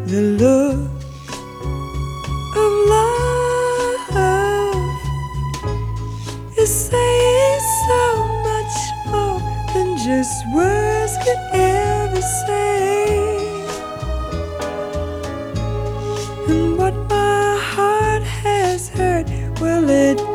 The look of love is saying so much more than just words could ever say. And what my heart has heard, well, it